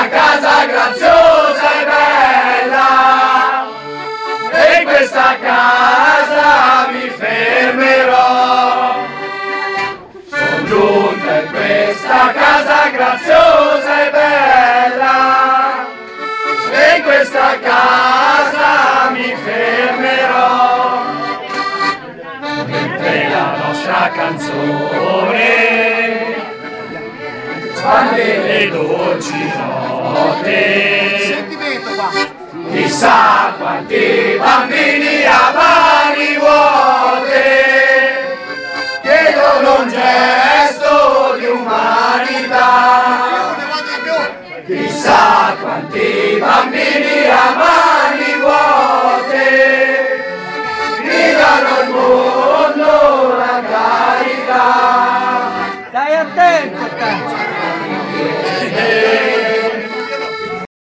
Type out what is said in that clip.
casa graziosa e bella, e in questa casa mi fermerò. Sono giunta in questa casa graziosa e bella, e in questa casa mi fermerò. Mentre la nostra canzone spande le dolci note, chissà quanti bambini a mani vuote chiedono un gesto di umanità. Chissà quanti bambini a mani vuote gridano al mondo la carità. Stai attento!